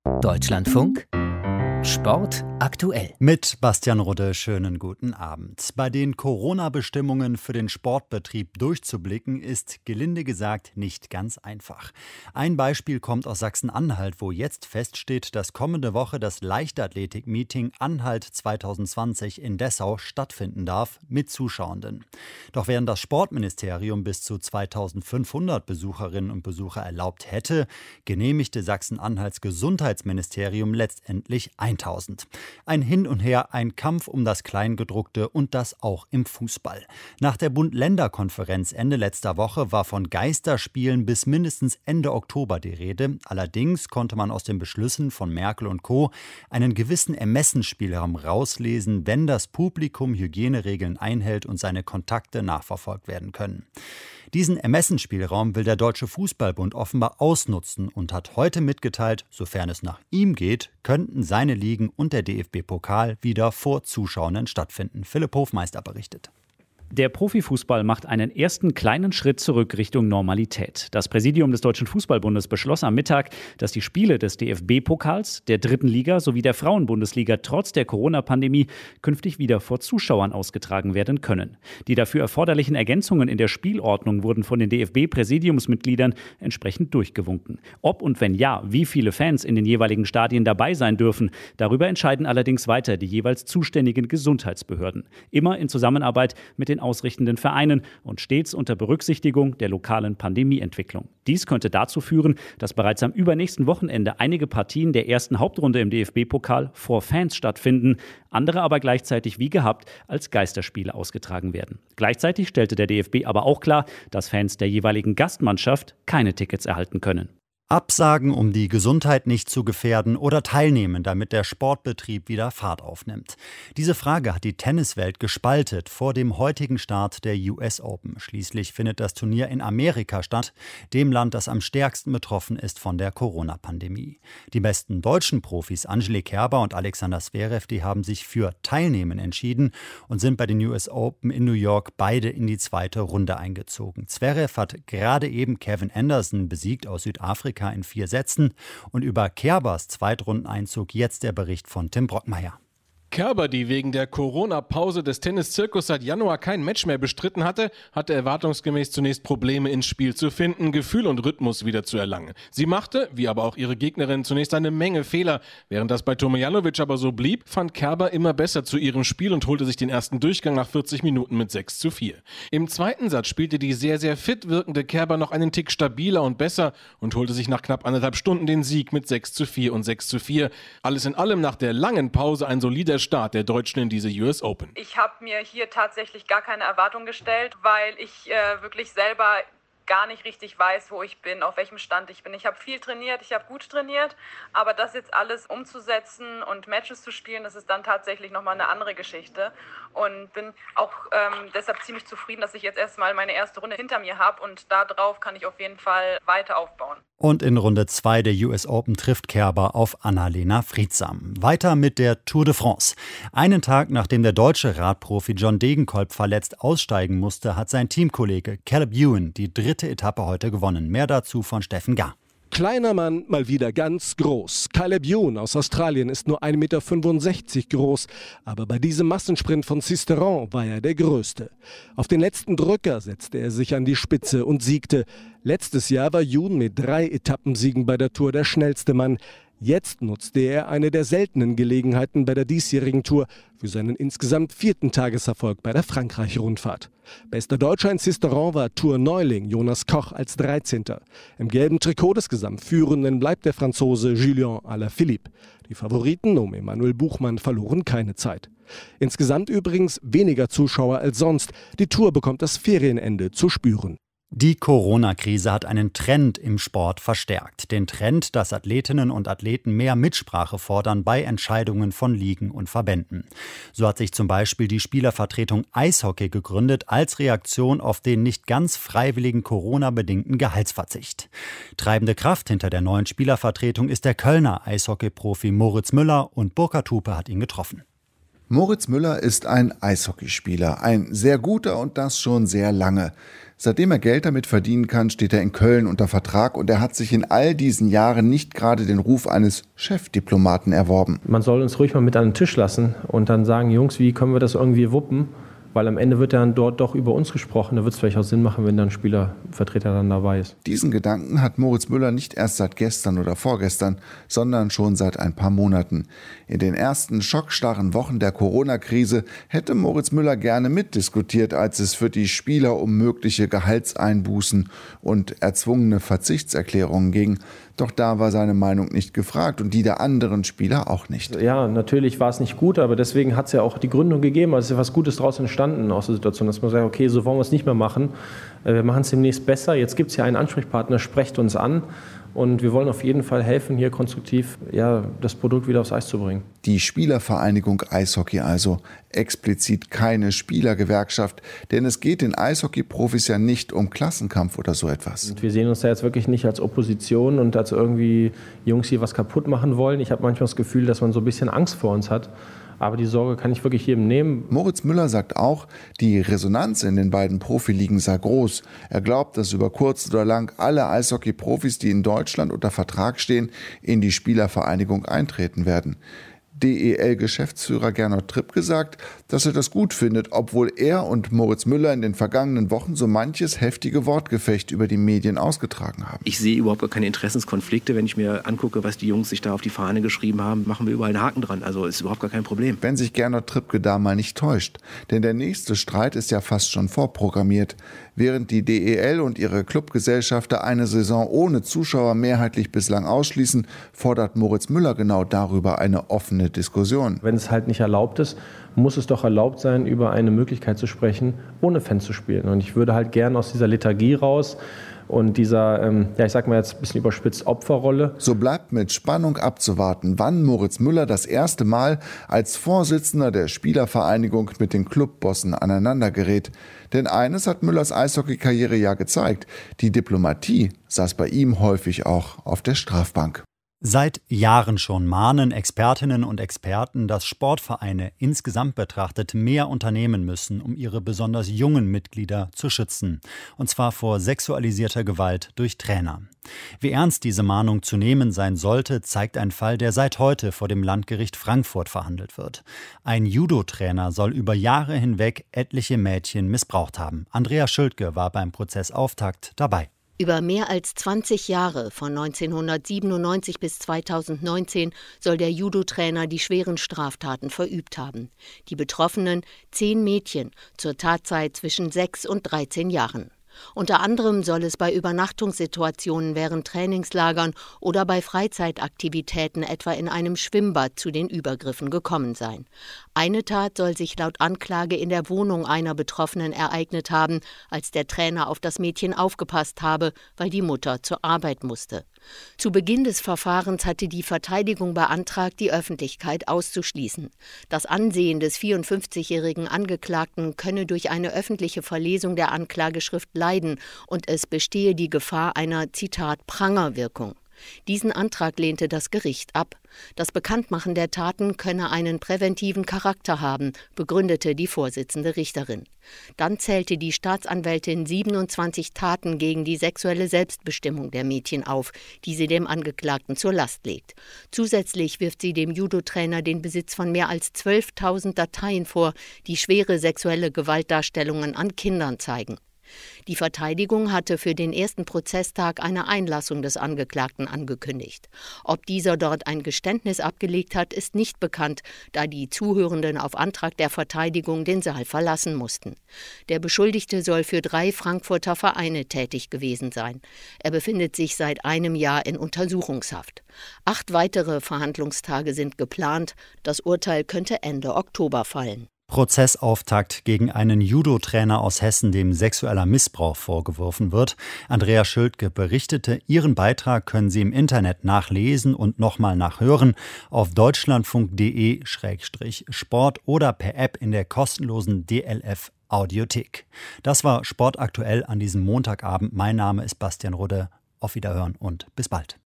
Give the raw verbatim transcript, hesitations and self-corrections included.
Deutschlandfunk Sport aktuell. Mit Bastian Rudde, schönen guten Abend. Bei den Corona-Bestimmungen für den Sportbetrieb durchzublicken, ist gelinde gesagt nicht ganz einfach. Ein Beispiel kommt aus Sachsen-Anhalt, wo jetzt feststeht, dass kommende Woche das Leichtathletik-Meeting Anhalt zwanzig zwanzig in Dessau stattfinden darf mit Zuschauenden. Doch während das Sportministerium bis zu zweitausendfünfhundert Besucherinnen und Besucher erlaubt hätte, genehmigte Sachsen-Anhalts Gesundheitsministerium letztendlich tausend. Ein Hin und Her, ein Kampf um das Kleingedruckte und das auch im Fußball. Nach der Bund-Länder-Konferenz Ende letzter Woche war von Geisterspielen bis mindestens Ende Oktober die Rede. Allerdings konnte man aus den Beschlüssen von Merkel und Co. einen gewissen Ermessensspielraum rauslesen, wenn das Publikum Hygieneregeln einhält und seine Kontakte nachverfolgt werden können. Diesen Ermessensspielraum will der Deutsche Fußballbund offenbar ausnutzen und hat heute mitgeteilt, sofern es nach ihm geht, könnten seine Ligen und der D F B-Pokal wieder vor Zuschauenden stattfinden. Philipp Hofmeister berichtet. Der Profifußball macht einen ersten kleinen Schritt zurück Richtung Normalität. Das Präsidium des Deutschen Fußballbundes beschloss am Mittag, dass die Spiele des D F B-Pokals, der dritten Liga sowie der Frauenbundesliga trotz der Corona-Pandemie künftig wieder vor Zuschauern ausgetragen werden können. Die dafür erforderlichen Ergänzungen in der Spielordnung wurden von den D F B-Präsidiumsmitgliedern entsprechend durchgewunken. Ob und wenn ja, wie viele Fans in den jeweiligen Stadien dabei sein dürfen, darüber entscheiden allerdings weiter die jeweils zuständigen Gesundheitsbehörden. Immer in Zusammenarbeit mit den ausrichtenden Vereinen und stets unter Berücksichtigung der lokalen Pandemieentwicklung. Dies könnte dazu führen, dass bereits am übernächsten Wochenende einige Partien der ersten Hauptrunde im D F B-Pokal vor Fans stattfinden, andere aber gleichzeitig wie gehabt als Geisterspiele ausgetragen werden. Gleichzeitig stellte der D F B aber auch klar, dass Fans der jeweiligen Gastmannschaft keine Tickets erhalten können. Absagen, um die Gesundheit nicht zu gefährden, oder teilnehmen, damit der Sportbetrieb wieder Fahrt aufnimmt? Diese Frage hat die Tenniswelt gespaltet vor dem heutigen Start der U S Open. Schließlich findet das Turnier in Amerika statt, dem Land, das am stärksten betroffen ist von der Corona-Pandemie. Die besten deutschen Profis Angelique Kerber und Alexander Zverev, die haben sich für Teilnehmen entschieden und sind bei den U S Open in New York beide in die zweite Runde eingezogen. Zverev hat gerade eben Kevin Anderson besiegt aus Südafrika in vier Sätzen. Und über Kerbers Zweitrundeneinzug jetzt der Bericht von Tim Brockmeier. Kerber, die wegen der Corona-Pause des Tenniszirkus seit Januar kein Match mehr bestritten hatte, hatte erwartungsgemäß zunächst Probleme ins Spiel zu finden, Gefühl und Rhythmus wieder zu erlangen. Sie machte, wie aber auch ihre Gegnerin, zunächst eine Menge Fehler. Während das bei Tomljanovic aber so blieb, fand Kerber immer besser zu ihrem Spiel und holte sich den ersten Durchgang nach vierzig Minuten mit sechs zu vier. Im zweiten Satz spielte die sehr, sehr fit wirkende Kerber noch einen Tick stabiler und besser und holte sich nach knapp anderthalb Stunden den Sieg mit sechs zu vier und sechs zu vier. Alles in allem nach der langen Pause ein solider Start der Deutschen in diese U S Open. Ich habe mir hier tatsächlich gar keine Erwartung gestellt, weil ich äh, wirklich selber gar nicht richtig weiß, wo ich bin, auf welchem Stand ich bin. Ich habe viel trainiert, ich habe gut trainiert, aber das jetzt alles umzusetzen und Matches zu spielen, das ist dann tatsächlich nochmal eine andere Geschichte und bin auch ähm, deshalb ziemlich zufrieden, dass ich jetzt erstmal meine erste Runde hinter mir habe und darauf kann ich auf jeden Fall weiter aufbauen. Und in Runde zwei der U S Open trifft Kerber auf Anna-Lena Friedsam. Weiter mit der Tour de France. Einen Tag nachdem der deutsche Radprofi John Degenkolb verletzt aussteigen musste, hat sein Teamkollege Caleb Ewan die dritte Etappe heute gewonnen. Mehr dazu von Steffen Gar. Kleiner Mann, mal wieder ganz groß. Caleb Ewan aus Australien ist nur ein Meter fünfundsechzig groß, aber bei diesem Massensprint von Sisteron war er der Größte. Auf den letzten Drücker setzte er sich an die Spitze und siegte. Letztes Jahr war Ewan mit drei Etappensiegen bei der Tour der schnellste Mann. Jetzt nutzte er eine der seltenen Gelegenheiten bei der diesjährigen Tour für seinen insgesamt vierten Tageserfolg bei der Frankreich-Rundfahrt. Bester Deutscher in Sisteron war Tour-Neuling Jonas Koch als dreizehnter Im gelben Trikot des Gesamtführenden bleibt der Franzose Julien Alaphilippe. Die Favoriten um Emanuel Buchmann verloren keine Zeit. Insgesamt übrigens weniger Zuschauer als sonst. Die Tour bekommt das Ferienende zu spüren. Die Corona-Krise hat einen Trend im Sport verstärkt. Den Trend, dass Athletinnen und Athleten mehr Mitsprache fordern bei Entscheidungen von Ligen und Verbänden. So hat sich zum Beispiel die Spielervertretung Eishockey gegründet als Reaktion auf den nicht ganz freiwilligen Corona-bedingten Gehaltsverzicht. Treibende Kraft hinter der neuen Spielervertretung ist der Kölner Eishockey-Profi Moritz Müller und Burkhard Hupe hat ihn getroffen. Moritz Müller ist ein Eishockeyspieler, ein sehr guter und das schon sehr lange. Seitdem er Geld damit verdienen kann, steht er in Köln unter Vertrag und er hat sich in all diesen Jahren nicht gerade den Ruf eines Chefdiplomaten erworben. Man soll uns ruhig mal mit an den Tisch lassen und dann sagen, Jungs, wie können wir das irgendwie wuppen? Weil am Ende wird dann dort doch über uns gesprochen. Da wird es vielleicht auch Sinn machen, wenn dann ein Spielervertreter dann dabei ist. Diesen Gedanken hat Moritz Müller nicht erst seit gestern oder vorgestern, sondern schon seit ein paar Monaten. In den ersten schockstarren Wochen der Corona-Krise hätte Moritz Müller gerne mitdiskutiert, als es für die Spieler um mögliche Gehaltseinbußen und erzwungene Verzichtserklärungen ging. Doch da war seine Meinung nicht gefragt und die der anderen Spieler auch nicht. Ja, natürlich war es nicht gut, aber deswegen hat es ja auch die Gründung gegeben. Also ist ja was Gutes daraus entstanden aus der Situation, dass man sagt, okay, so wollen wir es nicht mehr machen. Wir machen es demnächst besser. Jetzt gibt es ja einen Ansprechpartner, sprecht uns an. Und wir wollen auf jeden Fall helfen, hier konstruktiv ja, das Produkt wieder aufs Eis zu bringen. Die Spielervereinigung Eishockey also, explizit keine Spielergewerkschaft, denn es geht den Eishockey-Profis ja nicht um Klassenkampf oder so etwas. Und wir sehen uns da jetzt wirklich nicht als Opposition und als irgendwie Jungs, die was kaputt machen wollen. Ich habe manchmal das Gefühl, dass man so ein bisschen Angst vor uns hat. Aber die Sorge kann ich wirklich jedem nehmen. Moritz Müller sagt auch, die Resonanz in den beiden Profiligen sei groß. Er glaubt, dass über kurz oder lang alle Eishockey-Profis, die in Deutschland unter Vertrag stehen, in die Spielervereinigung eintreten werden. D E L-Geschäftsführer Gernot Tripp gesagt, dass er das gut findet, obwohl er und Moritz Müller in den vergangenen Wochen so manches heftige Wortgefecht über die Medien ausgetragen haben. Ich sehe überhaupt gar keine Interessenskonflikte. Wenn ich mir angucke, was die Jungs sich da auf die Fahne geschrieben haben, machen wir überall einen Haken dran. Also ist überhaupt gar kein Problem. Wenn sich Gernot Trippke da mal nicht täuscht. Denn der nächste Streit ist ja fast schon vorprogrammiert. Während die D E L und ihre Clubgesellschafter eine Saison ohne Zuschauer mehrheitlich bislang ausschließen, fordert Moritz Müller genau darüber eine offene Diskussion. Wenn es halt nicht erlaubt ist, muss es doch erlaubt sein, über eine Möglichkeit zu sprechen, ohne Fans zu spielen. Und ich würde halt gerne aus dieser Lethargie raus und dieser, ähm, ja ich sag mal jetzt ein bisschen überspitzt, Opferrolle. So bleibt mit Spannung abzuwarten, wann Moritz Müller das erste Mal als Vorsitzender der Spielervereinigung mit den Clubbossen aneinander gerät. Denn eines hat Müllers Eishockey-Karriere ja gezeigt: Die Diplomatie saß bei ihm häufig auch auf der Strafbank. Seit Jahren schon mahnen Expertinnen und Experten, dass Sportvereine insgesamt betrachtet mehr unternehmen müssen, um ihre besonders jungen Mitglieder zu schützen. Und zwar vor sexualisierter Gewalt durch Trainer. Wie ernst diese Mahnung zu nehmen sein sollte, zeigt ein Fall, der seit heute vor dem Landgericht Frankfurt verhandelt wird. Ein Judo-Trainer soll über Jahre hinweg etliche Mädchen missbraucht haben. Andrea Schildke war beim Prozessauftakt dabei. Über mehr als zwanzig Jahre, von neunzehnhundertsiebenundneunzig bis zweitausendneunzehn, soll der Judo-Trainer die schweren Straftaten verübt haben. Die Betroffenen, zehn Mädchen, zur Tatzeit zwischen sechs und dreizehn Jahren. Unter anderem soll es bei Übernachtungssituationen während Trainingslagern oder bei Freizeitaktivitäten, etwa in einem Schwimmbad, zu den Übergriffen gekommen sein. Eine Tat soll sich laut Anklage in der Wohnung einer Betroffenen ereignet haben, als der Trainer auf das Mädchen aufgepasst habe, weil die Mutter zur Arbeit musste. Zu Beginn des Verfahrens hatte die Verteidigung beantragt, die Öffentlichkeit auszuschließen. Das Ansehen des vierundfünfzigjährigen Angeklagten könne durch eine öffentliche Verlesung der Anklageschrift leiden und es bestehe die Gefahr einer, Zitat, Prangerwirkung. Diesen Antrag lehnte das Gericht ab. Das Bekanntmachen der Taten könne einen präventiven Charakter haben, begründete die Vorsitzende Richterin. Dann zählte die Staatsanwältin siebenundzwanzig Taten gegen die sexuelle Selbstbestimmung der Mädchen auf, die sie dem Angeklagten zur Last legt. Zusätzlich wirft sie dem Judo-Trainer den Besitz von mehr als zwölftausend Dateien vor, die schwere sexuelle Gewaltdarstellungen an Kindern zeigen. Die Verteidigung hatte für den ersten Prozesstag eine Einlassung des Angeklagten angekündigt. Ob dieser dort ein Geständnis abgelegt hat, ist nicht bekannt, da die Zuhörenden auf Antrag der Verteidigung den Saal verlassen mussten. Der Beschuldigte soll für drei Frankfurter Vereine tätig gewesen sein. Er befindet sich seit einem Jahr in Untersuchungshaft. Acht weitere Verhandlungstage sind geplant. Das Urteil könnte Ende Oktober fallen. Prozessauftakt gegen einen Judo-Trainer aus Hessen, dem sexueller Missbrauch vorgeworfen wird. Andrea Schildke berichtete. Ihren Beitrag können Sie im Internet nachlesen und nochmal nachhören auf deutschlandfunk punkt de Schrägstrich Sport oder per App in der kostenlosen D L F Audiothek. Das war Sport aktuell an diesem Montagabend. Mein Name ist Bastian Rudde. Auf Wiederhören und bis bald.